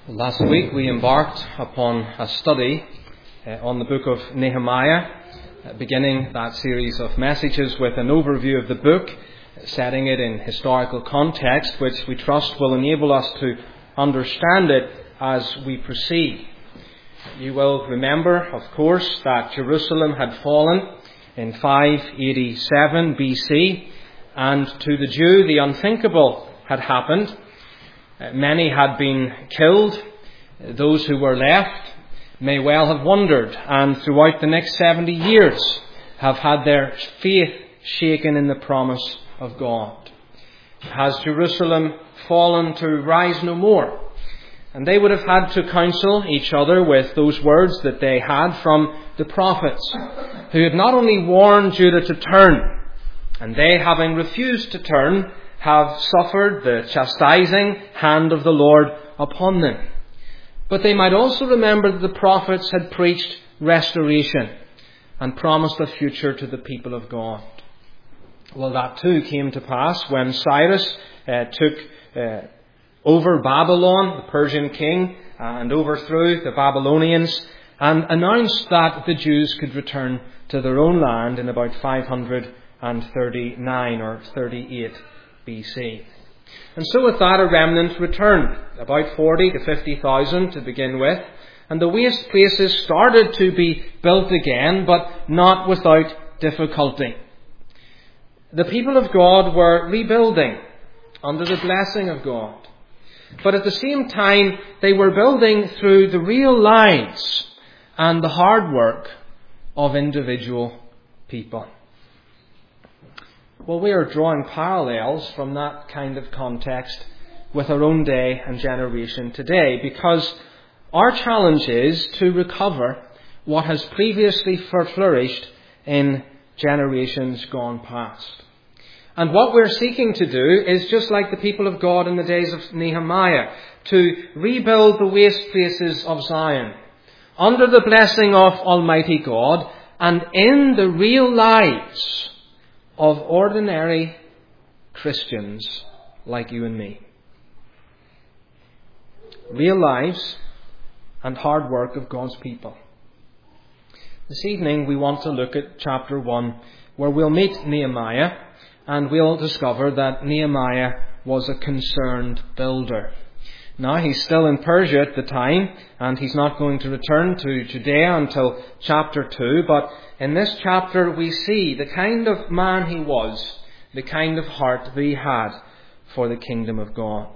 Last week we embarked upon a study on the book of Nehemiah, beginning that series of messages with an overview of the book, setting it in historical context, which we trust will enable us to understand it as we proceed. You will remember, of course, that Jerusalem had fallen in 587 BC, and to the Jew the unthinkable had happened. Many had been killed. Those who were left may well have wondered, and throughout the next 70 years have had their faith shaken in the promise of God. Has Jerusalem fallen to rise no more? And they would have had to counsel each other with those words that they had from the prophets, who had not only warned Judah to turn, and they, having refused to turn, have suffered the chastising hand of the Lord upon them. But they might also remember that the prophets had preached restoration and promised a future to the people of God. Well, that too came to pass when Cyrus took over Babylon, the Persian king, and overthrew the Babylonians, and announced that the Jews could return to their own land in about 539 or 38 BC. And so with that, a remnant returned, about 40 to 50,000 to begin with, and the waste places started to be built again, but not without difficulty. The people of God were rebuilding under the blessing of God, but at the same time they were building through the real lives and the hard work of individual people. Well, we are drawing parallels from that kind of context with our own day and generation today, because our challenge is to recover what has previously flourished in generations gone past. And what we're seeking to do is just like the people of God in the days of Nehemiah, to rebuild the waste places of Zion under the blessing of Almighty God and in the real lives of ordinary Christians like you and me. Real lives and hard work of God's people. This evening we want to look at chapter 1, where we'll meet Nehemiah, and we'll discover that Nehemiah was a concerned builder. Now, he's still in Persia at the time, and he's not going to return to Judea until chapter 2. But in this chapter, we see the kind of man he was, the kind of heart that he had for the kingdom of God.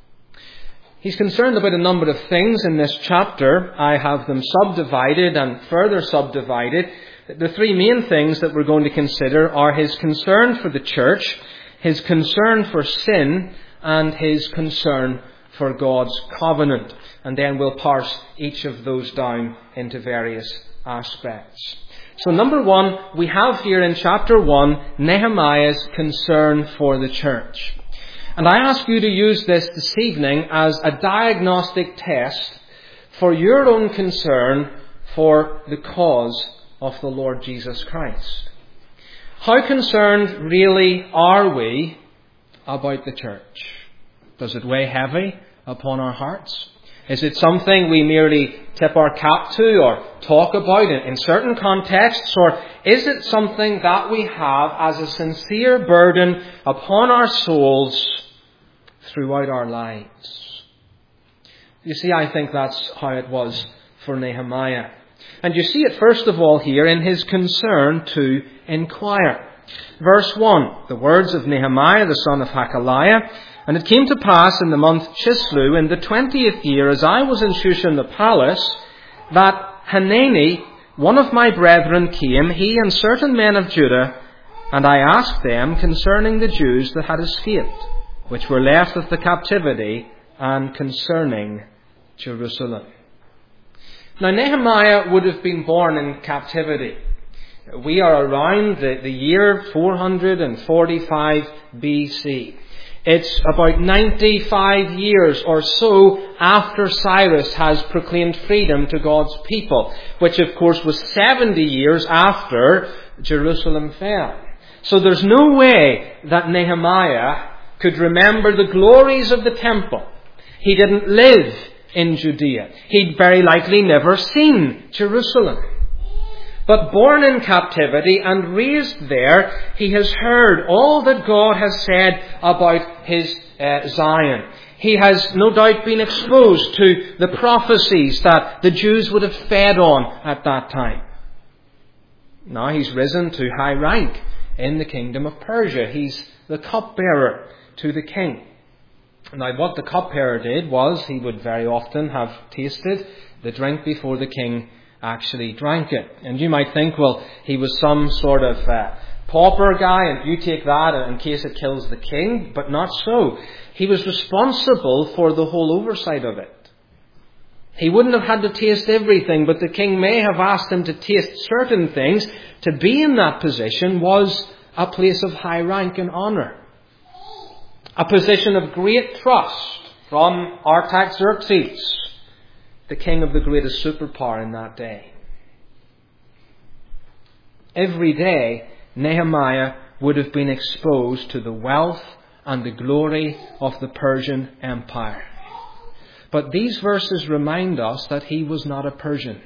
He's concerned about a number of things in this chapter. I have them subdivided and further subdivided. The three main things that we're going to consider are his concern for the church, his concern for sin, and his concern for God's covenant. And then we'll parse each of those down into various aspects. So number one, we have here in chapter 1, Nehemiah's concern for the church. And I ask you to use this evening as a diagnostic test for your own concern for the cause of the Lord Jesus Christ. How concerned really are we about the church? Does it weigh heavy upon our hearts? Is it something we merely tip our cap to or talk about in certain contexts? Or is it something that we have as a sincere burden upon our souls throughout our lives? You see, I think that's how it was for Nehemiah. And you see it first of all here in his concern to inquire. Verse 1, the words of Nehemiah, the son of Hakaliah. And it came to pass in the month Chislew, in the 20th year, as I was in Shushan the palace, that Hanani, one of my brethren, came, he and certain men of Judah, and I asked them concerning the Jews that had escaped, which were left of the captivity, and concerning Jerusalem. Now, Nehemiah would have been born in captivity. We are around the year 445 BC. It's about 95 years or so after Cyrus has proclaimed freedom to God's people, which of course was 70 years after Jerusalem fell. So there's no way that Nehemiah could remember the glories of the temple. He didn't live in Judea. He'd very likely never seen Jerusalem. But born in captivity and raised there, he has heard all that God has said about his Zion. He has no doubt been exposed to the prophecies that the Jews would have fed on at that time. Now he's risen to high rank in the kingdom of Persia. He's the cupbearer to the king. Now what the cupbearer did was he would very often have tasted the drink before the king actually drank it. And you might think, well, he was some sort of pauper guy and you take that in case it kills the king. But not so. He was responsible for the whole oversight of it. He wouldn't have had to taste everything, but the king may have asked him to taste certain things. To be in that position was a place of high rank and honour. A position of great trust from Artaxerxes, the king of the greatest superpower in that day. Every day, Nehemiah would have been exposed to the wealth and the glory of the Persian Empire. But these verses remind us that he was not a Persian.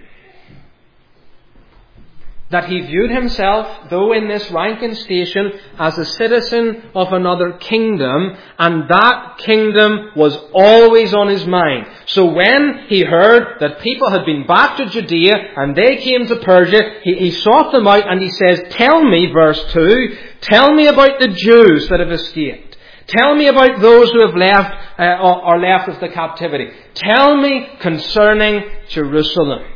That he viewed himself, though in this rank and station, as a citizen of another kingdom, and that kingdom was always on his mind. So when he heard that people had been back to Judea and they came to Persia, he sought them out and he says, tell me, verse 2, tell me about the Jews that have escaped. Tell me about those who have left or left of the captivity. Tell me concerning Jerusalem.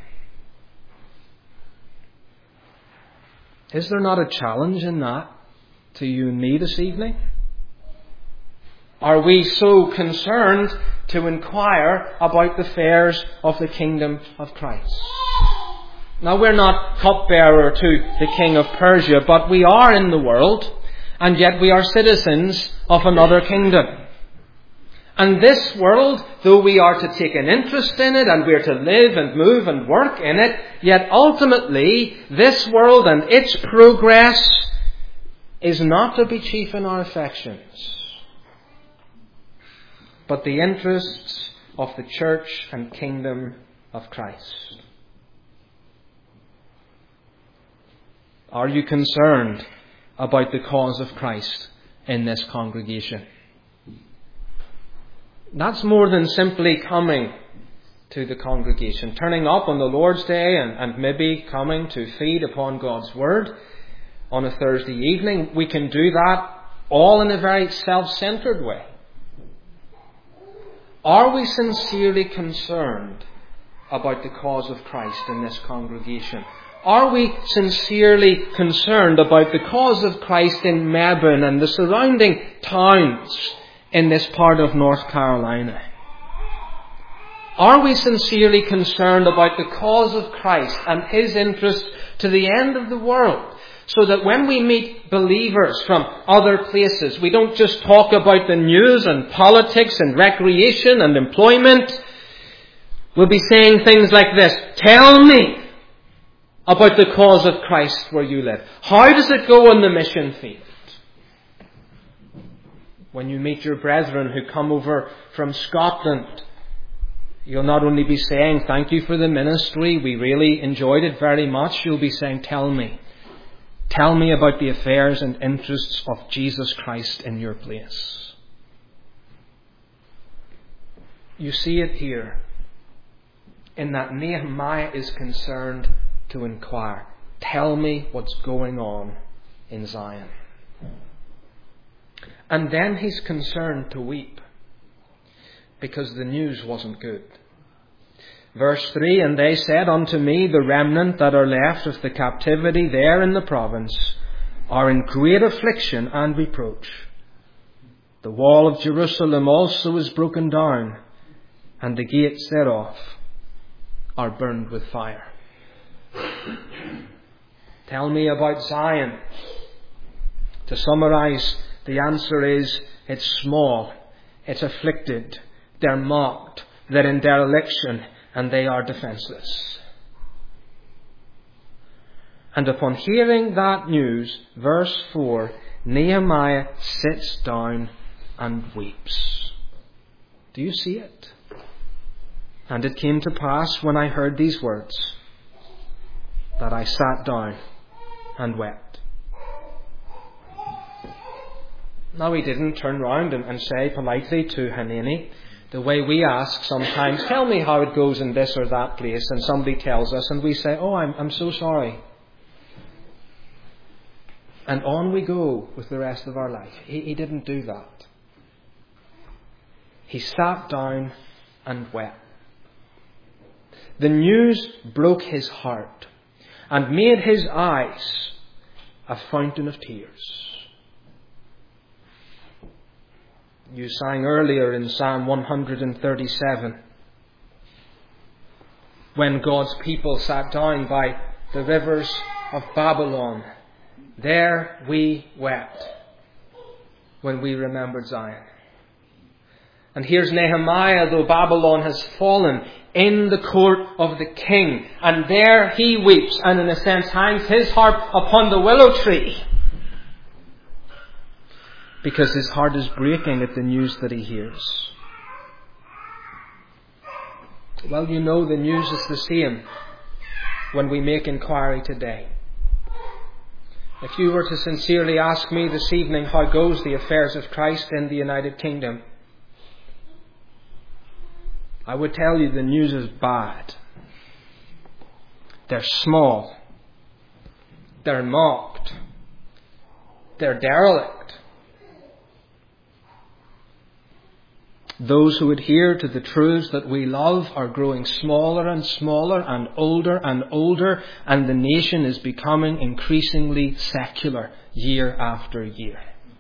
Is there not a challenge in that to you and me this evening? Are we so concerned to inquire about the affairs of the kingdom of Christ? Now, we're not cupbearer to the king of Persia, but we are in the world, and yet we are citizens of another kingdom. And this world, though we are to take an interest in it and we are to live and move and work in it, yet ultimately this world and its progress is not to be chief in our affections, but the interests of the church and kingdom of Christ. Are you concerned about the cause of Christ in this congregation? That's more than simply coming to the congregation, turning up on the Lord's Day and maybe coming to feed upon God's Word on a Thursday evening. We can do that all in a very self-centered way. Are we sincerely concerned about the cause of Christ in this congregation? Are we sincerely concerned about the cause of Christ in Mebane and the surrounding towns in this part of North Carolina? Are we sincerely concerned about the cause of Christ and His interest to the end of the world, so that when we meet believers from other places, we don't just talk about the news and politics and recreation and employment? We'll be saying things like this: tell me about the cause of Christ where you live. How does it go on the mission field? When you meet your brethren who come over from Scotland, you'll not only be saying, thank you for the ministry, we really enjoyed it very much. You'll be saying, tell me about the affairs and interests of Jesus Christ in your place. You see it here in that Nehemiah is concerned to inquire. Tell me what's going on in Zion. And then he's concerned to weep, because the news wasn't good. Verse 3, and they said unto me, the remnant that are left of the captivity there in the province are in great affliction and reproach. The wall of Jerusalem also is broken down, and the gates thereof are burned with fire. Tell me about Zion. To summarize, the answer is, it's small, it's afflicted, they're mocked, they're in dereliction, and they are defenseless. And upon hearing that news, verse 4, Nehemiah sits down and weeps. Do you see it? And it came to pass, when I heard these words, that I sat down and wept. Now he didn't turn round and say politely to Hanani, the way we ask sometimes, tell me how it goes in this or that place, and somebody tells us and we say, oh, I'm so sorry. And on we go with the rest of our life. He didn't do that. He sat down and wept. The news broke his heart and made his eyes a fountain of tears. You sang earlier in Psalm 137, when God's people sat down by the rivers of Babylon, there we wept when we remembered Zion. And here's Nehemiah, though Babylon has fallen, in the court of the king. And there he weeps and in a sense hangs his harp upon the willow tree. Because his heart is breaking at the news that he hears. Well, you know the news is the same when we make inquiry today. If you were to sincerely ask me this evening how goes the affairs of Christ in the United Kingdom, I would tell you the news is bad. They're small. They're mocked. They're derelict. Those who adhere to the truths that we love are growing smaller and smaller and older, and the nation is becoming increasingly secular year after year.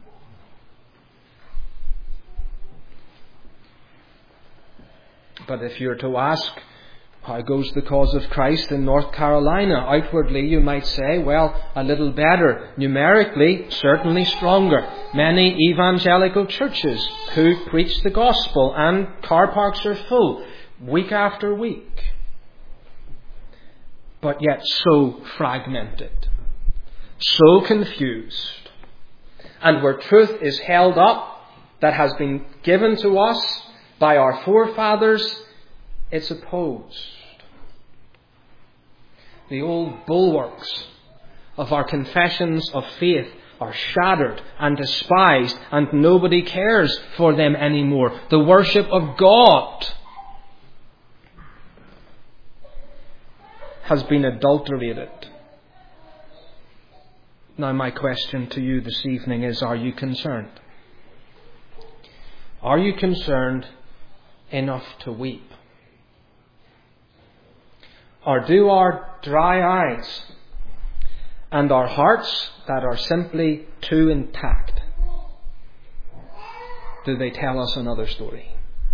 But if you're to ask, how goes the cause of Christ in North Carolina? Outwardly, you might say, well, a little better. Numerically, certainly stronger. Many evangelical churches who preach the gospel, and car parks are full, week after week. But yet so fragmented, so confused. And where truth is held up, that has been given to us by our forefathers, it's opposed. The old bulwarks of our confessions of faith are shattered and despised, and nobody cares for them anymore. The worship of God has been adulterated. Now my question to you this evening is, are you concerned? Are you concerned enough to weep? Or do our dry eyes and our hearts that are simply too intact, do they tell us another story?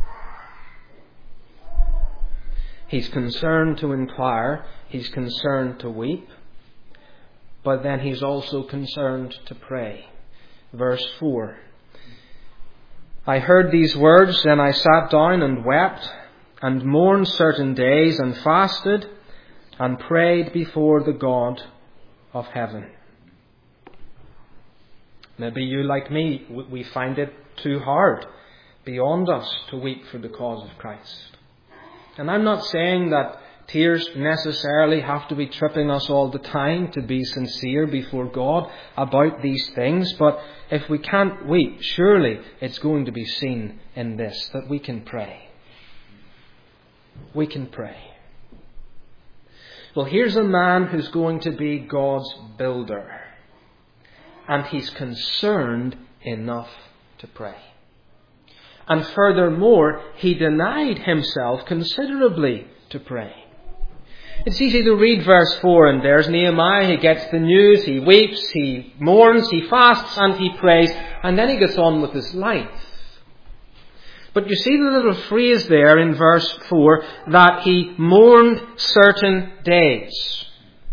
He's concerned to inquire, he's concerned to weep, but then he's also concerned to pray. Verse 4. I heard these words, then I sat down and wept, and mourned certain days, and fasted, and prayed before the God of heaven. Maybe you, like me, we find it too hard, beyond us, to weep for the cause of Christ. And I'm not saying that tears necessarily have to be tripping us all the time to be sincere before God about these things, but if we can't weep, surely it's going to be seen in this, that we can pray. We can pray. Well, here's a man who's going to be God's builder, and he's concerned enough to pray. And furthermore, he denied himself considerably to pray. It's easy to read verse 4, and there's Nehemiah. He gets the news, he weeps, he mourns, he fasts, and he prays, and then he gets on with his life. But you see the little phrase there in verse 4, that he mourned certain days.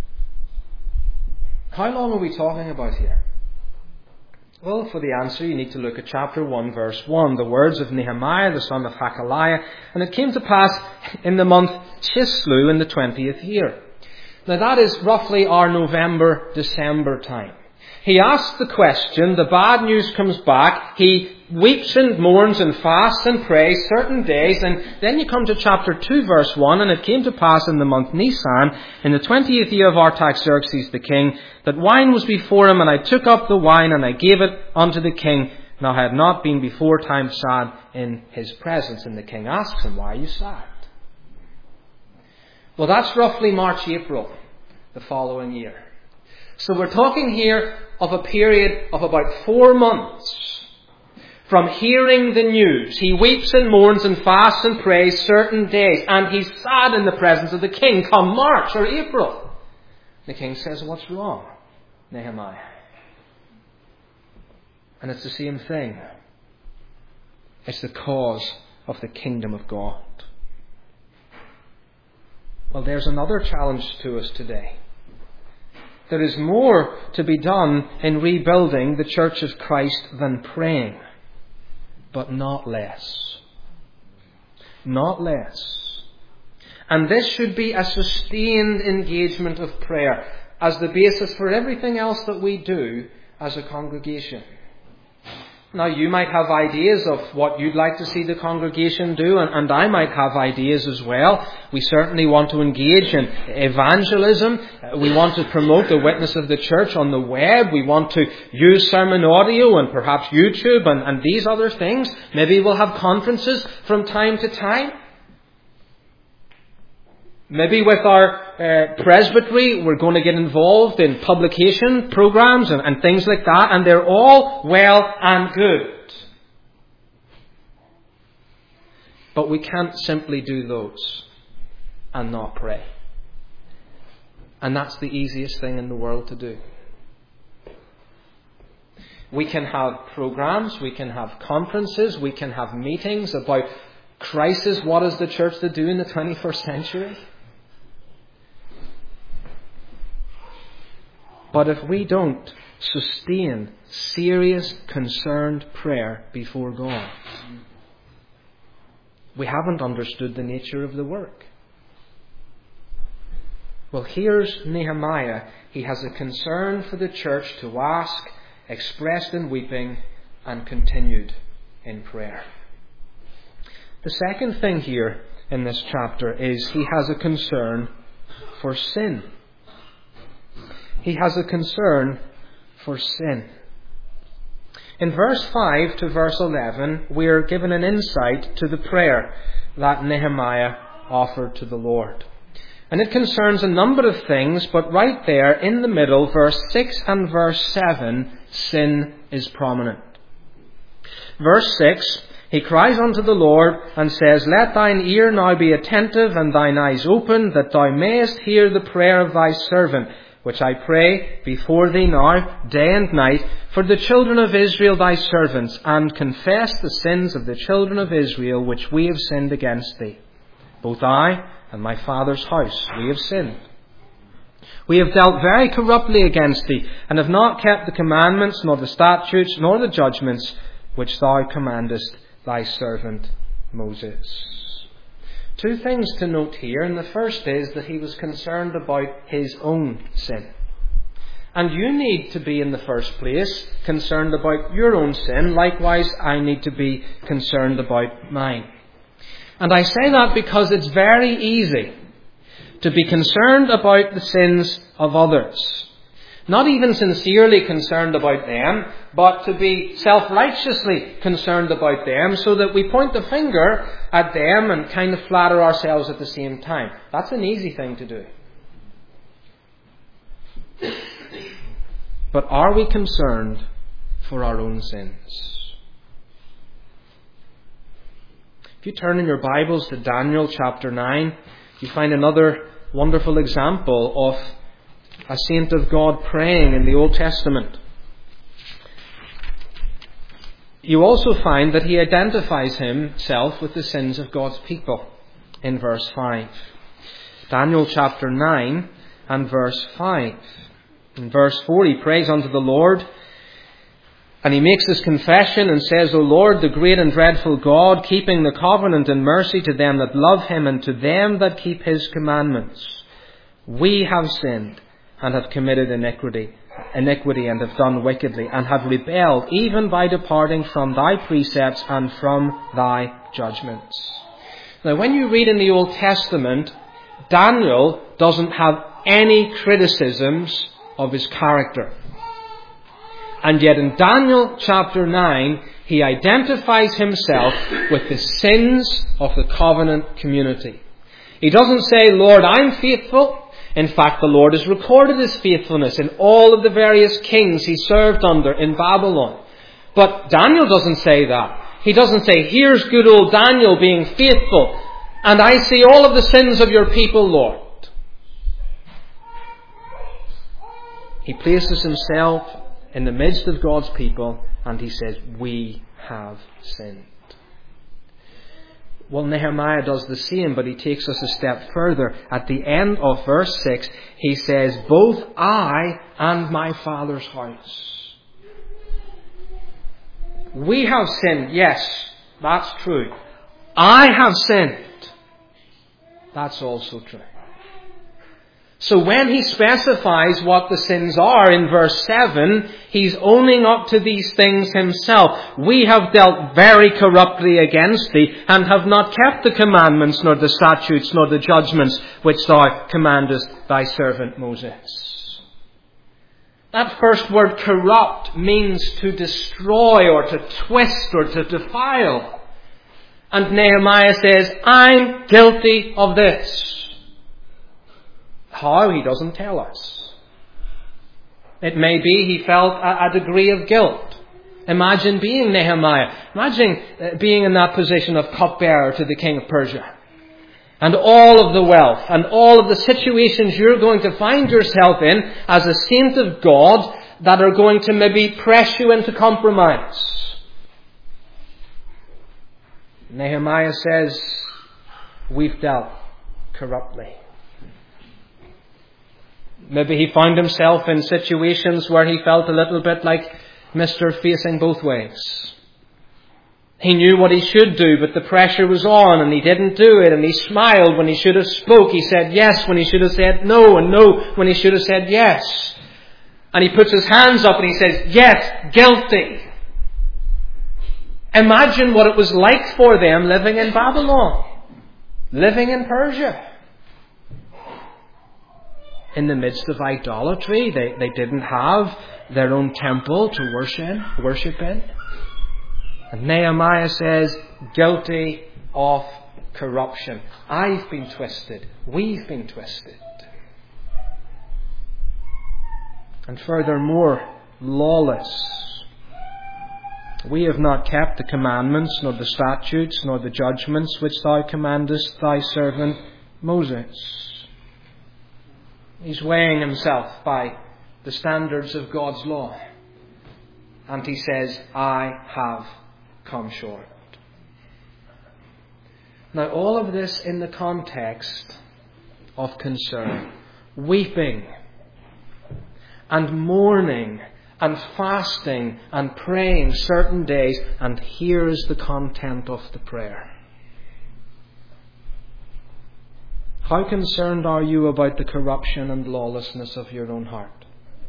How long are we talking about here? Well, for the answer, you need to look at chapter 1, verse 1, the words of Nehemiah, the son of Hakaliah. And it came to pass in the month Chislew in the 20th year. Now that is roughly our November, December time. He asks the question, the bad news comes back, he weeps and mourns and fasts and prays certain days, and then you come to chapter 2 verse 1, and it came to pass in the month Nisan, in the 20th year of Artaxerxes the king, that wine was before him, and I took up the wine, and I gave it unto the king. Now I had not been before time sad in his presence. And the king asks him, why are you sad? Well, that's roughly March, April, the following year. So we're talking here of a period of about 4 months from hearing the news. He weeps and mourns and fasts and prays certain days, and he's sad in the presence of the king come March or April. The king says, what's wrong, Nehemiah? And it's the same thing. It's the cause of the kingdom of God. Well, there's another challenge to us today. There is more to be done in rebuilding the Church of Christ than praying, but not less. Not less. And this should be a sustained engagement of prayer as the basis for everything else that we do as a congregation. Now, you might have ideas of what you'd like to see the congregation do, and I might have ideas as well. We certainly want to engage in evangelism. We want to promote the witness of the church on the web. We want to use sermon audio and perhaps YouTube and these other things. Maybe we'll have conferences from time to time. Maybe with our presbytery, we're going to get involved in publication programs and things like that, and they're all well and good. But we can't simply do those and not pray. And that's the easiest thing in the world to do. We can have programs, we can have conferences, we can have meetings about crisis, what is the church to do in the 21st century? But if we don't sustain serious, concerned prayer before God, we haven't understood the nature of the work. Well, here's Nehemiah. He has a concern for the church to ask, expressed in weeping, and continued in prayer. The second thing here in this chapter is he has a concern for sin. He has a concern for sin. In verse 5 to verse 11, we are given an insight to the prayer that Nehemiah offered to the Lord. And it concerns a number of things, but right there in the middle, verse 6 and verse 7, sin is prominent. Verse 6, he cries unto the Lord and says, Let thine ear now be attentive and thine eyes open, that thou mayest hear the prayer of thy servant, which I pray before thee now, day and night, for the children of Israel thy servants, and confess the sins of the children of Israel which we have sinned against thee. Both I and my father's house, we have sinned. We have dealt very corruptly against thee, and have not kept the commandments, nor the statutes, nor the judgments, which thou commandest thy servant Moses. Two things to note here, and the first is that he was concerned about his own sin. And you need to be in the first place concerned about your own sin. Likewise, I need to be concerned about mine. And I say that because it's very easy to be concerned about the sins of others. Not even sincerely concerned about them, but to be self-righteously concerned about them so that we point the finger at them and kind of flatter ourselves at the same time. That's an easy thing to do. But are we concerned for our own sins? If you turn in your Bibles to Daniel chapter 9, you find another wonderful example of a saint of God praying in the Old Testament. You also find that he identifies himself with the sins of God's people in verse 5. Daniel chapter 9 and verse 5. In verse 4 he prays unto the Lord, and he makes this confession and says, O Lord, the great and dreadful God, keeping the covenant and mercy to them that love him and to them that keep his commandments. We have sinned and have committed iniquity iniquity and have done wickedly, and have rebelled, even by departing from thy precepts and from thy judgments. Now, when you read in the Old Testament, Daniel doesn't have any criticisms of his character. And yet in Daniel chapter 9, he identifies himself with the sins of the covenant community. He doesn't say, Lord, I'm faithful. In fact, the Lord has recorded his faithfulness in all of the various kings he served under in Babylon. But Daniel doesn't say that. He doesn't say, here's good old Daniel being faithful, and I see all of the sins of your people, Lord. He places himself in the midst of God's people, and he says, we have sinned. Well, Nehemiah does the same, but he takes us a step further. At the end of verse 6, he says, both I and my father's house. We have sinned. Yes, that's true. I have sinned. That's also true. So when he specifies what the sins are in verse 7, he's owning up to these things himself. We have dealt very corruptly against thee, and have not kept the commandments, nor the statutes, nor the judgments, which thou commandest thy servant Moses. That first word, corrupt, means to destroy, or to twist, or to defile. And Nehemiah says, I'm guilty of this. How? He doesn't tell us. It may be he felt a degree of guilt. Imagine being Nehemiah. Imagine being in that position of cupbearer to the king of Persia. And all of the wealth and all of the situations you're going to find yourself in as a saint of God that are going to maybe press you into compromise. Nehemiah says, we've dealt corruptly. Maybe he found himself in situations where he felt a little bit like Mr. Facing Both Ways. He knew what he should do, but the pressure was on and he didn't do it, and he smiled when he should have spoke. He said yes when he should have said no, and no when he should have said yes. And he puts his hands up and he says, yes, guilty. Imagine what it was like for them living in Babylon, living in Persia. In the midst of idolatry, they didn't have their own temple to worship in. And Nehemiah says, guilty of corruption. I've been twisted. We've been twisted. And furthermore, lawless. We have not kept the commandments, nor the statutes, nor the judgments which thou commandest thy servant Moses. He's weighing himself by the standards of God's law. And he says, I have come short. Now, all of this in the context of concern. Weeping and mourning and fasting and praying certain days. And here's the content of the prayer. How concerned are you about the corruption and lawlessness of your own heart?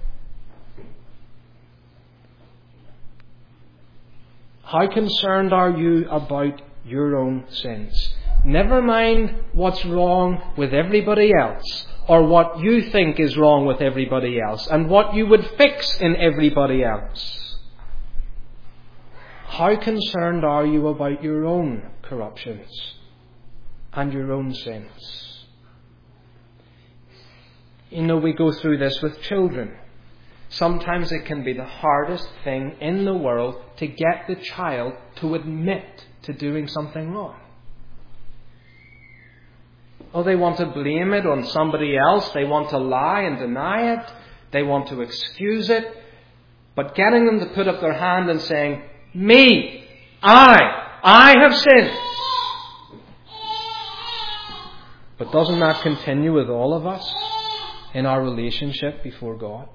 How concerned are you about your own sins? Never mind what's wrong with everybody else, or what you think is wrong with everybody else, and what you would fix in everybody else. How concerned are you about your own corruptions and your own sins? You know, we go through this with children. Sometimes it can be the hardest thing in the world to get the child to admit to doing something wrong. Oh, they want to blame it on somebody else. They want to lie and deny it. They want to excuse it. But getting them to put up their hand and saying, me, I have sinned. But doesn't that continue with all of us in our relationship before God?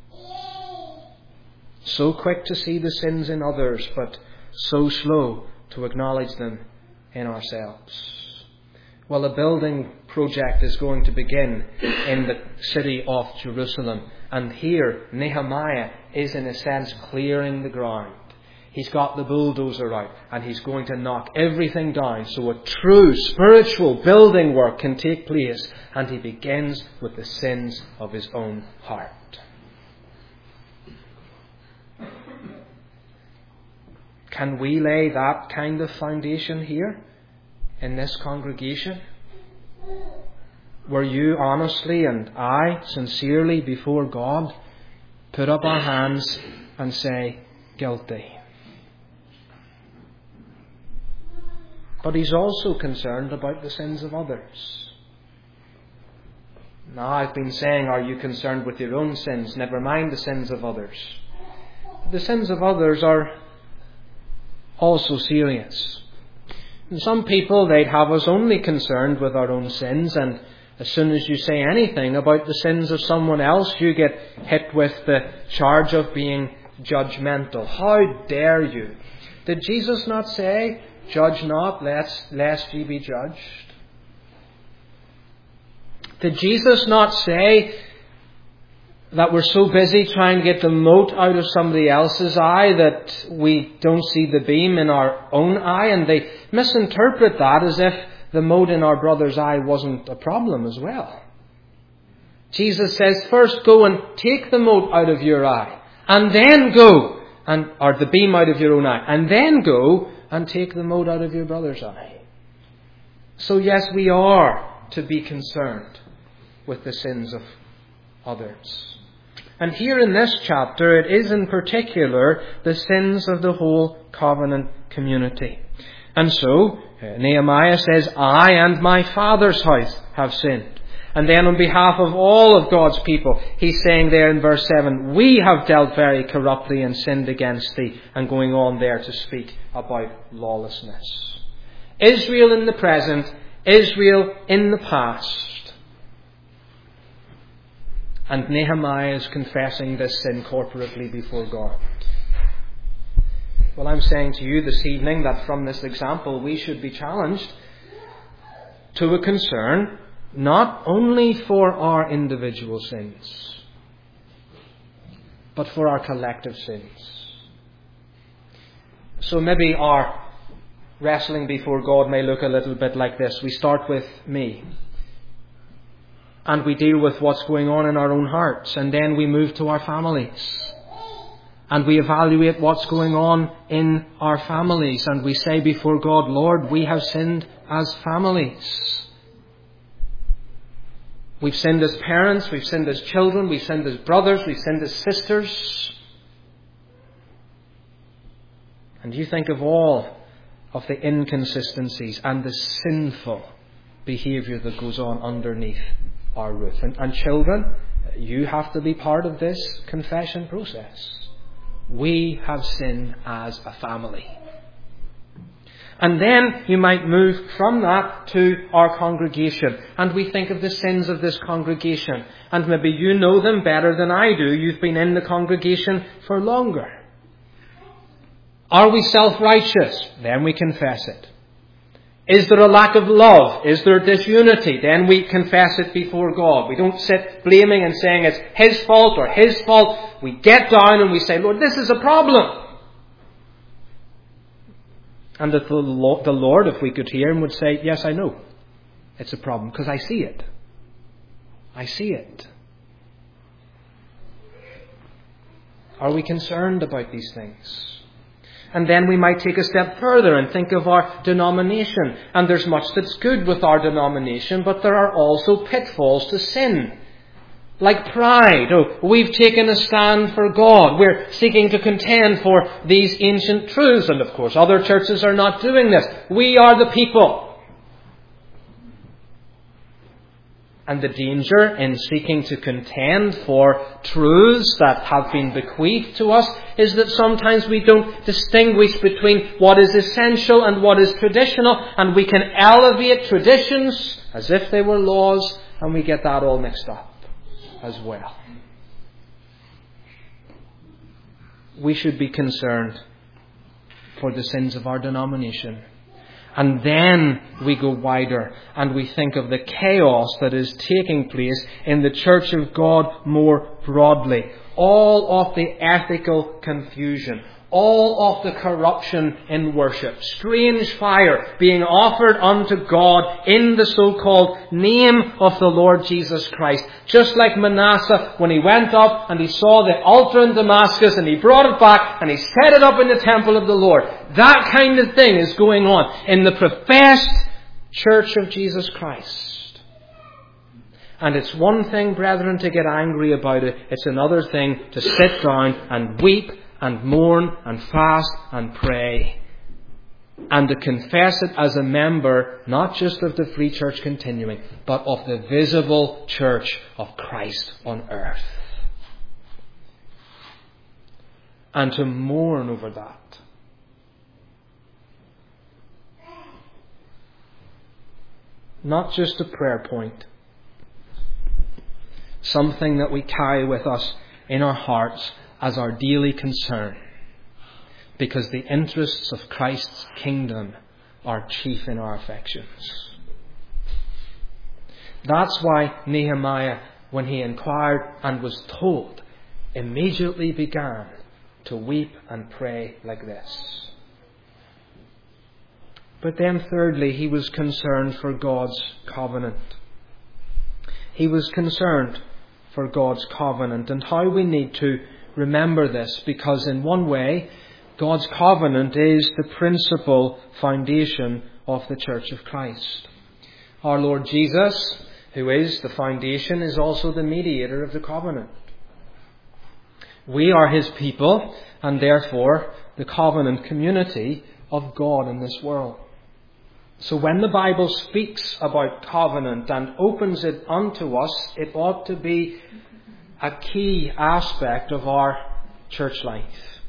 So quick to see the sins in others, but so slow to acknowledge them in ourselves. Well, a building project is going to begin in the city of Jerusalem. And here, Nehemiah is in a sense clearing the ground. He's got the bulldozer out and he's going to knock everything down so a true spiritual building work can take place. And he begins with the sins of his own heart. Can we lay that kind of foundation here in this congregation? Where you honestly and I sincerely before God put up our hands and say, guilty. But he's also concerned about the sins of others. Now, I've been saying, are you concerned with your own sins? Never mind the sins of others. The sins of others are also serious. And some people, they'd have us only concerned with our own sins, and as soon as you say anything about the sins of someone else, you get hit with the charge of being judgmental. How dare you? Did Jesus not say, judge not, lest ye be judged? Did Jesus not say that we're so busy trying to get the mote out of somebody else's eye that we don't see the beam in our own eye? And they misinterpret that as if the mote in our brother's eye wasn't a problem as well. Jesus says, first go and take the mote out of your eye, and then go, or the beam out of your own eye, and then go and take the mote out of your brother's eye. So yes, we are to be concerned with the sins of others. And here in this chapter, it is in particular the sins of the whole covenant community. And so, Nehemiah says, I and my father's house have sinned. And then on behalf of all of God's people, he's saying there in verse 7, we have dealt very corruptly and sinned against thee. And going on there to speak about lawlessness. Israel in the present, Israel in the past. And Nehemiah is confessing this sin corporately before God. Well, I'm saying to you this evening that from this example we should be challenged to a concern not only for our individual sins, but for our collective sins. So maybe our wrestling before God may look a little bit like this. We start with me. And we deal with what's going on in our own hearts. And then we move to our families. And we evaluate what's going on in our families. And we say before God, Lord, we have sinned as families. We've sinned as parents. We've sinned as children. We've sinned as brothers. We've sinned as sisters. And you think of all of the inconsistencies and the sinful behaviour that goes on underneath our roof. And children, you have to be part of this confession process. We have sinned as a family. And then you might move from that to our congregation. And we think of the sins of this congregation. And maybe you know them better than I do. You've been in the congregation for longer. Are we self-righteous? Then we confess it. Is there a lack of love? Is there disunity? Then we confess it before God. We don't sit blaming and saying it's His fault or His fault. We get down and we say, Lord, this is a problem. And that the Lord, if we could hear Him, would say, yes, I know. It's a problem because I see it. I see it. Are we concerned about these things? And then we might take a step further and think of our denomination. And there's much that's good with our denomination, but there are also pitfalls to sin. Like pride. Oh, we've taken a stand for God. We're seeking to contend for these ancient truths. And of course, other churches are not doing this. We are the people. And the danger in seeking to contend for truths that have been bequeathed to us is that sometimes we don't distinguish between what is essential and what is traditional, and we can elevate traditions as if they were laws, and we get that all mixed up as well. We should be concerned for the sins of our denomination. And then we go wider and we think of the chaos that is taking place in the Church of God more broadly. All of the ethical confusion, all of the corruption in worship, strange fire being offered unto God in the so-called name of the Lord Jesus Christ. Just like Manasseh, when he went up and he saw the altar in Damascus and he brought it back and he set it up in the temple of the Lord. That kind of thing is going on in the professed Church of Jesus Christ. And it's one thing, brethren, to get angry about it. It's another thing to sit down and weep and mourn and fast and pray, and to confess it as a member, not just of the Free Church Continuing, but of the visible church of Christ on earth. And to mourn over that. Not just a prayer point. Something that we carry with us in our hearts as our daily concern, because the interests of Christ's kingdom are chief in our affections. That's why Nehemiah, when he inquired and was told, immediately began to weep and pray like this. But then thirdly, he was concerned for God's covenant. He was concerned for God's covenant, and how we need to remember this, because in one way, God's covenant is the principal foundation of the Church of Christ. Our Lord Jesus, who is the foundation, is also the mediator of the covenant. We are His people, and therefore the covenant community of God in this world. So when the Bible speaks about covenant and opens it unto us, it ought to be a key aspect of our church life.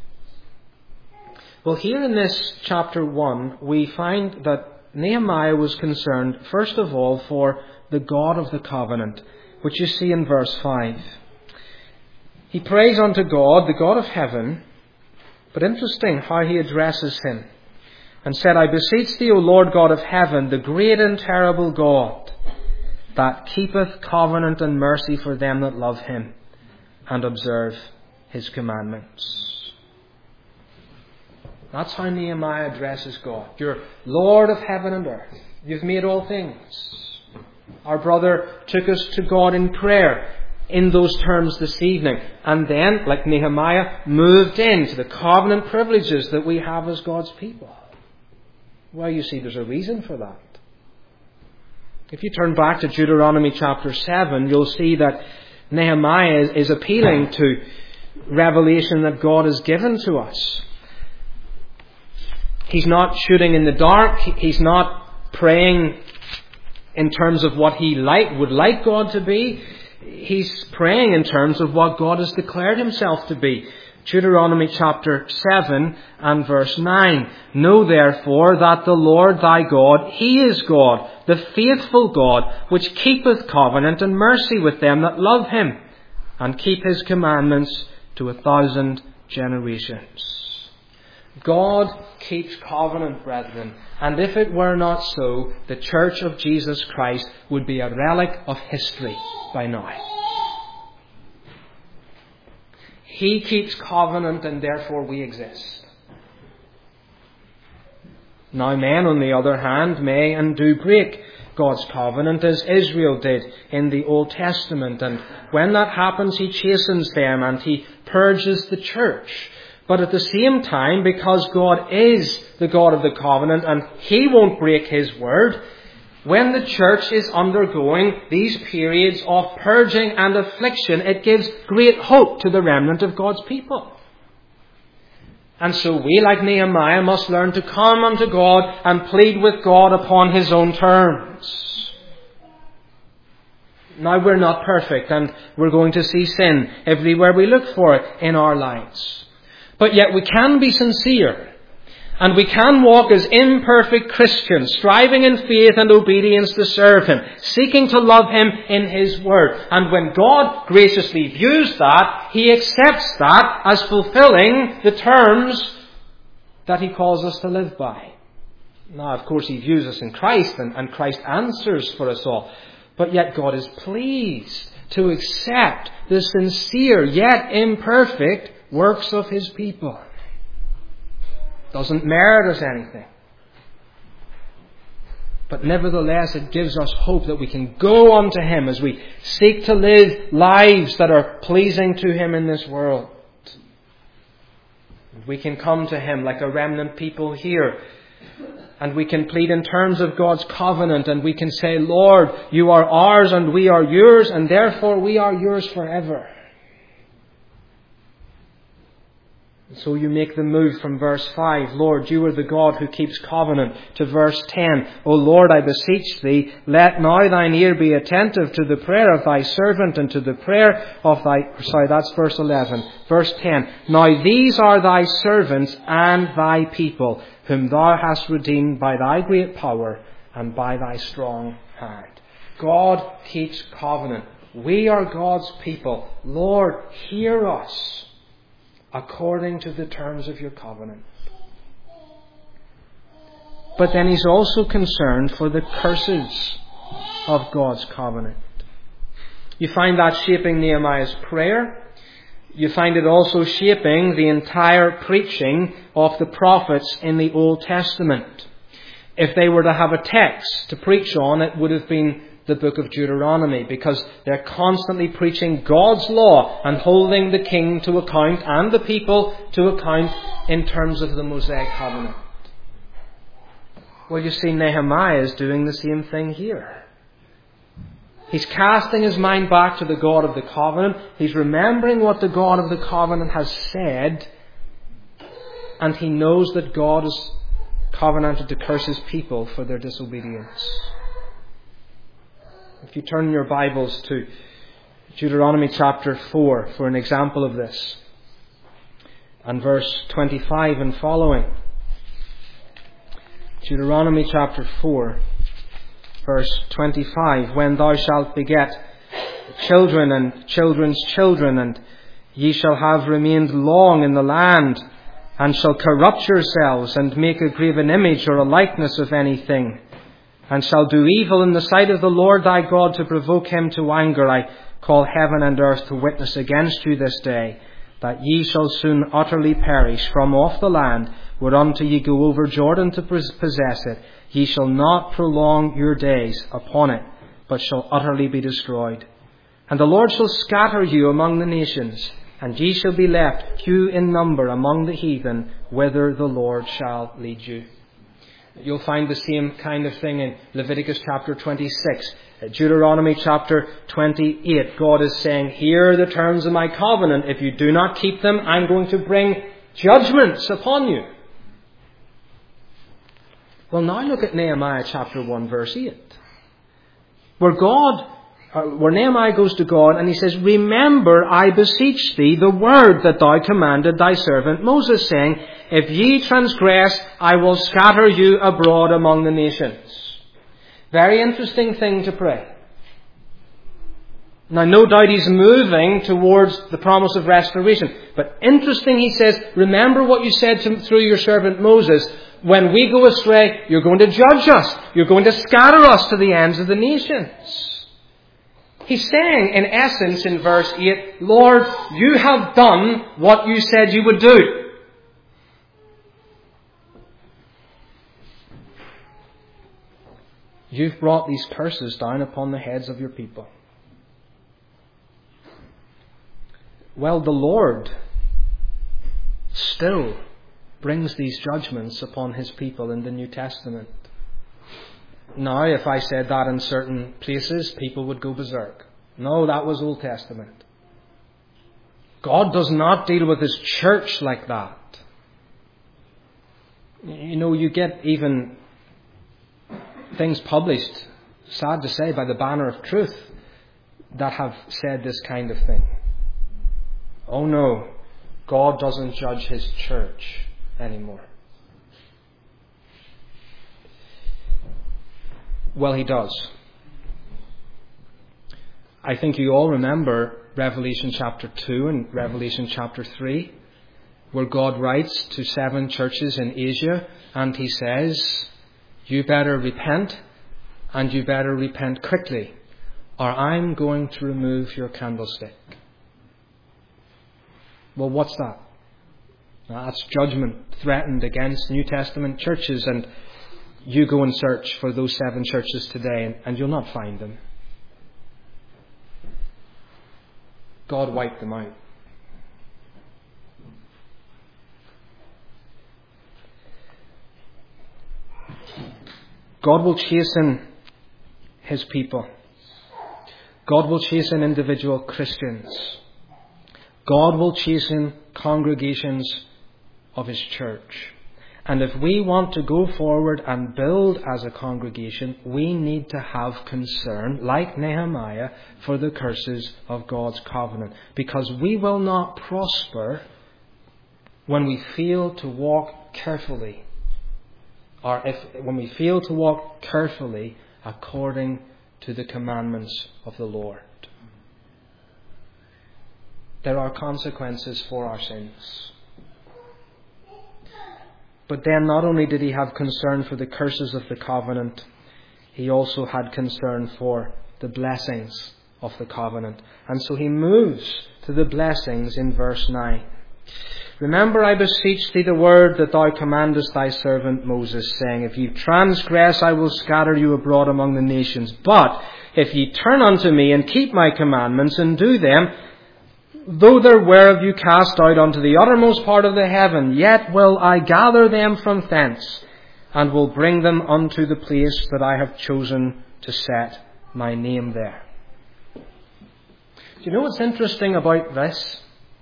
Well, here in this chapter 1, we find that Nehemiah was concerned, first of all, for the God of the covenant, which you see in verse 5. He prays unto God, the God of heaven, but interesting how he addresses Him, and said, I beseech thee, O Lord God of heaven, the great and terrible God, that keepeth covenant and mercy for them that love Him, and observe His commandments. That's how Nehemiah addresses God. You're Lord of heaven and earth. You've made all things. Our brother took us to God in prayer in those terms this evening. And then, like Nehemiah, moved into the covenant privileges that we have as God's people. Well, you see, there's a reason for that. If you turn back to Deuteronomy chapter 7, you'll see that Nehemiah is appealing to revelation that God has given to us. He's not shooting in the dark. He's not praying in terms of what he would like God to be. He's praying in terms of what God has declared Himself to be. Deuteronomy chapter 7 and verse 9. Know therefore that the Lord thy God, He is God, the faithful God, which keepeth covenant and mercy with them that love Him, and keep His commandments to 1,000 generations. God keeps covenant, brethren, and if it were not so, the Church of Jesus Christ would be a relic of history by now. He keeps covenant, and therefore we exist. Now men, on the other hand, may and do break God's covenant, as Israel did in the Old Testament. And when that happens, He chastens them and He purges the church. But at the same time, because God is the God of the covenant and He won't break His word, when the church is undergoing these periods of purging and affliction, it gives great hope to the remnant of God's people. And so we, like Nehemiah, must learn to come unto God and plead with God upon His own terms. Now, we're not perfect, and we're going to see sin everywhere we look for it in our lives. But yet we can be sincere. And we can walk as imperfect Christians, striving in faith and obedience to serve Him, seeking to love Him in His Word. And when God graciously views that, He accepts that as fulfilling the terms that He calls us to live by. Now, of course, He views us in Christ, and Christ answers for us all. But yet God is pleased to accept the sincere, yet imperfect, works of His people. Doesn't merit us anything. But nevertheless, it gives us hope that we can go unto Him as we seek to live lives that are pleasing to Him in this world. We can come to Him like a remnant people here. And we can plead in terms of God's covenant. And we can say, Lord, You are ours and we are Yours, and therefore we are Yours forever. So you make the move from verse 5, Lord, You are the God who keeps covenant, to verse 10, O Lord, I beseech Thee, let now Thine ear be attentive to the prayer of Thy servant and to the prayer of that's verse 11. Verse 10, Now these are Thy servants and Thy people, whom Thou hast redeemed by Thy great power and by Thy strong hand. God keeps covenant. We are God's people. Lord, hear us according to the terms of Your covenant. But then He's also concerned for the curses of God's covenant. You find that shaping Nehemiah's prayer. You find it also shaping the entire preaching of the prophets in the Old Testament. If they were to have a text to preach on, it would have been the book of Deuteronomy, because they're constantly preaching God's law and holding the king to account and the people to account in terms of the Mosaic covenant. Well, you see, Nehemiah is doing the same thing here. He's casting his mind back to the God of the covenant. He's remembering what the God of the covenant has said, and he knows that God has covenanted to curse His people for their disobedience. If you turn your Bibles to Deuteronomy chapter 4 for an example of this, and verse 25 and following. Deuteronomy chapter 4, verse 25. When thou shalt beget children and children's children, and ye shall have remained long in the land, and shall corrupt yourselves, and make a graven image or a likeness of anything, and shall do evil in the sight of the Lord thy God to provoke Him to anger, I call heaven and earth to witness against you this day, that ye shall soon utterly perish from off the land whereunto ye go over Jordan to possess it. Ye shall not prolong your days upon it, but shall utterly be destroyed. And the Lord shall scatter you among the nations, and ye shall be left few in number among the heathen, whither the Lord shall lead you. You'll find the same kind of thing in Leviticus chapter 26. Deuteronomy chapter 28. God is saying, here are the terms of my covenant. If you do not keep them, I'm going to bring judgments upon you. Well, now look at Nehemiah chapter 1 verse 8. Where Nehemiah goes to God and he says, remember, I beseech thee, the word that thou commanded thy servant Moses, saying, if ye transgress, I will scatter you abroad among the nations. Very interesting thing to pray. Now, no doubt he's moving towards the promise of restoration. But interesting, he says, remember what you said through your servant Moses. When we go astray, you're going to judge us. You're going to scatter us to the ends of the nations. He's saying, in essence, in verse 8, Lord, you have done what you said you would do. You've brought these curses down upon the heads of your people. Well, the Lord still brings these judgments upon His people in the New Testament. Now, if I said that in certain places, people would go berserk. No, that was Old Testament. God does not deal with His church like that. You know, you get even things published, sad to say, by the Banner of Truth that have said this kind of thing. Oh no, God doesn't judge His church anymore. Well, He does. I think you all remember Revelation chapter 2 and Revelation chapter 3, where God writes to 7 churches in Asia, and He says, you better repent, and you better repent quickly, or I'm going to remove your candlestick. Well, what's that? That's judgment threatened against New Testament churches, and you go and search for those 7 churches today, and you'll not find them. God wiped them out. God will chasten His people. God will chasten individual Christians. God will chasten congregations of His church. And if we want to go forward and build as a congregation, we need to have concern, like Nehemiah, for the curses of God's covenant. Because we will not prosper when we fail to walk carefully, or when we fail to walk carefully according to the commandments of the Lord. There are consequences for our sins. But then not only did he have concern for the curses of the covenant, he also had concern for the blessings of the covenant. And so he moves to the blessings in verse 9. Remember, I beseech thee, the word that thou commandest thy servant Moses, saying, if ye transgress, I will scatter you abroad among the nations. But if ye turn unto me and keep my commandments and do them, though there were of you cast out unto the uttermost part of the heaven, yet will I gather them from thence, and will bring them unto the place that I have chosen to set my name there. Do you know what's interesting about this?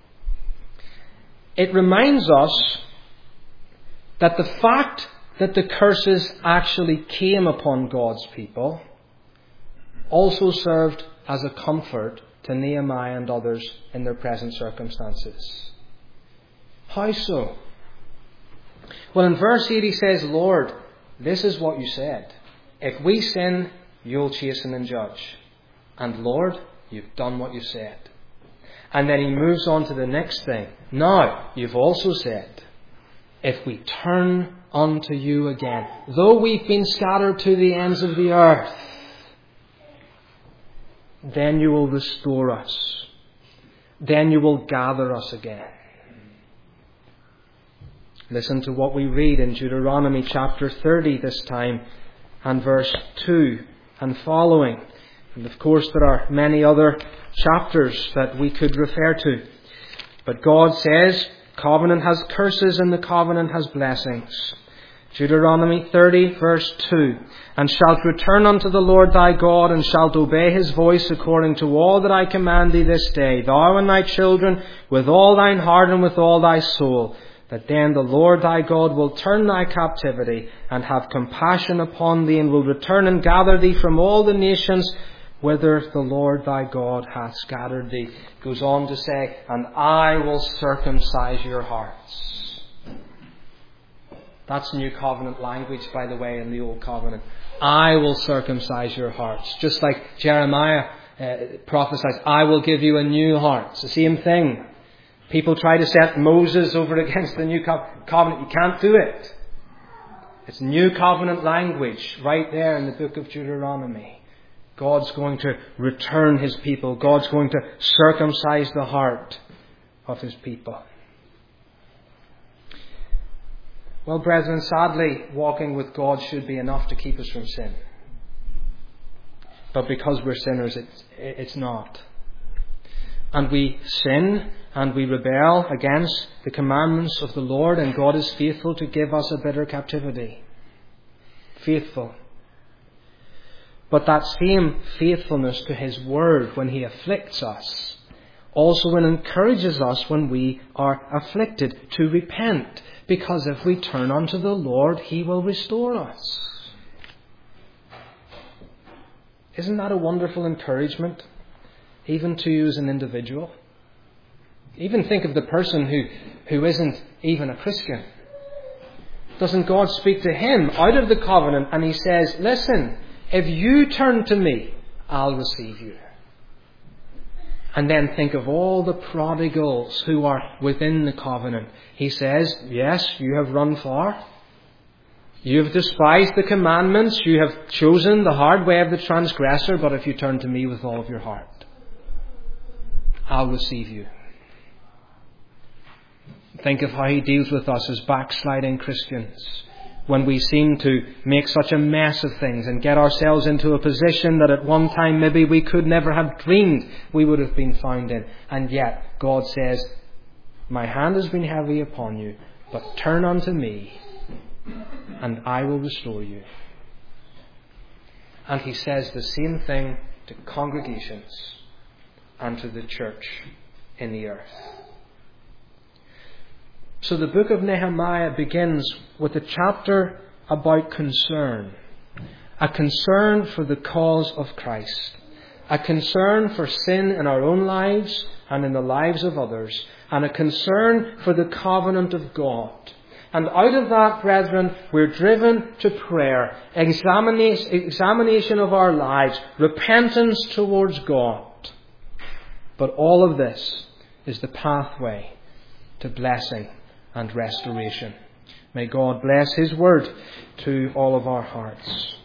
It reminds us that the fact that the curses actually came upon God's people also served as a comfort to Nehemiah and others in their present circumstances. How so? Well, in verse 8 he says, Lord, this is what you said. If we sin, you'll chasten and judge. And Lord, you've done what you said. And then he moves on to the next thing. Now, you've also said, if we turn unto you again, though we've been scattered to the ends of the earth, then you will restore us. Then you will gather us again. Listen to what we read in Deuteronomy chapter 30 this time, and verse 2 and following. And of course there are many other chapters that we could refer to. But God says, covenant has curses and the covenant has blessings. Deuteronomy 30 verse 2. And shalt return unto the Lord thy God, and shalt obey his voice according to all that I command thee this day, thou and thy children, with all thine heart and with all thy soul. That then the Lord thy God will turn thy captivity, and have compassion upon thee, and will return and gather thee from all the nations whither the Lord thy God hath scattered thee. Goes on to say, and I will circumcise your hearts. That's New Covenant language, by the way, in the Old Covenant. I will circumcise your hearts. Just like Jeremiah prophesies, I will give you a new heart. It's the same thing. People try to set Moses over against the New Covenant. You can't do it. It's New Covenant language right there in the book of Deuteronomy. God's going to return his people. God's going to circumcise the heart of his people. Well, brethren, sadly, walking with God should be enough to keep us from sin. But because we're sinners, it's not. And we sin and we rebel against the commandments of the Lord, and God is faithful to give us a bitter captivity. Faithful. But that same faithfulness to his word when he afflicts us also encourages us when we are afflicted to repent. Because if we turn unto the Lord, he will restore us. Isn't that a wonderful encouragement? Even to you as an individual. Even think of the person who isn't even a Christian. Doesn't God speak to him out of the covenant, and he says, listen, if you turn to me, I'll receive you. And then think of all the prodigals who are within the covenant. He says, yes, you have run far. You have despised the commandments. You have chosen the hard way of the transgressor. But if you turn to me with all of your heart, I'll receive you. Think of how he deals with us as backsliding Christians when we seem to make such a mess of things and get ourselves into a position that at one time maybe we could never have dreamed we would have been found in. And yet God says, my hand has been heavy upon you, but turn unto me and I will restore you. And he says the same thing to congregations and to the church in the earth. So the book of Nehemiah begins with a chapter about concern. A concern for the cause of Christ. A concern for sin in our own lives and in the lives of others. And a concern for the covenant of God. And out of that, brethren, we're driven to prayer, examination of our lives, repentance towards God. But all of this is the pathway to blessing and restoration. May God bless His word to all of our hearts.